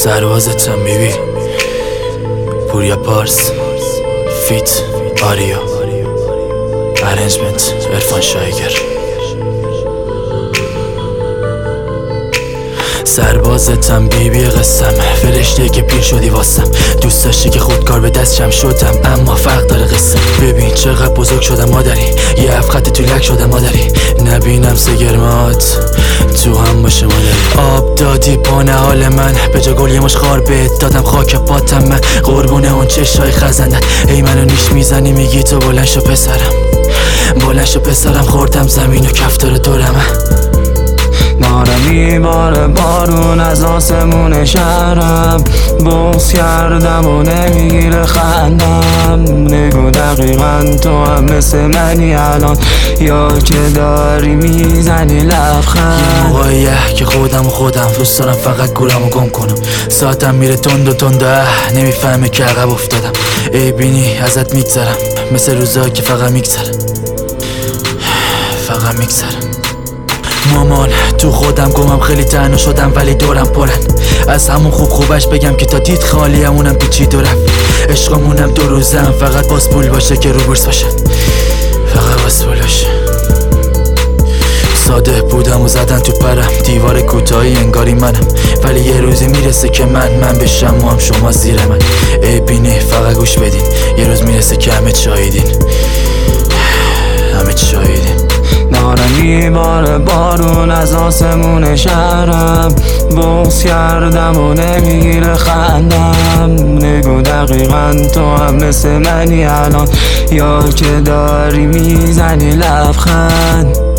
سربازتم بیبی پوریا پارس فیت آریو ارنجمنت عرفان شایگر. سربازتم بیبی قسم فرشته که پیر شدی واسم، دوست داشتی که خودکار به دستشم شدم اما فرق داره قصه. ببین چقدر بزرگ شدم مادری، یه هفت تو لک شدم مادری، نبینم سگرمات تو هم باشه مادری. آب دادی پانه حال من، به جا گل یه مش خار بهت دادم خاک پاتم، من قربونه اون چشای خزندت. ای منو نیش میزنی میگی تو بلند شو پسرم، بلند شو پسرم، خوردم زمین و کفتار دورم. داره میباره بارون از آسمون شهرم، بغض کردم و نمیگیره خندم. نگو دقیقا تو هم مثل منی الان، یا که داری میزنی لبخند. یه موقعیه که خودم دوست دارم فقط گورم و گم کنم، ساعتم میره تند و تنده نمیفهمه که عقب افتادم. ای بینی ازت میگذرم مثل روزایی که فقط میگذره. مامان تو خودم گمم، خیلی تنها شدم ولی دورم پرن. از همون خوبش بگم که تا دید خالی همونم پیچید و رفت. عشقمونم دو روزم فقط باز پول باشه که رو بورس باشه، فقط باز پول باشه. ساده بودم و زدن تو پرم، دیوار کوتاهی انگاری منم، ولی یه روزی میرسه که من بشم و هم شما زیر من. ای بینی فقط گوش بدین، یه روز میرسه که همه شاهدین. داره میباره بارون از آسمون شهرم، بغض کردم و نمیگیره خندم. نگو دقیقا تو هم مثل منی الان، یا که داری میزنی لبخند.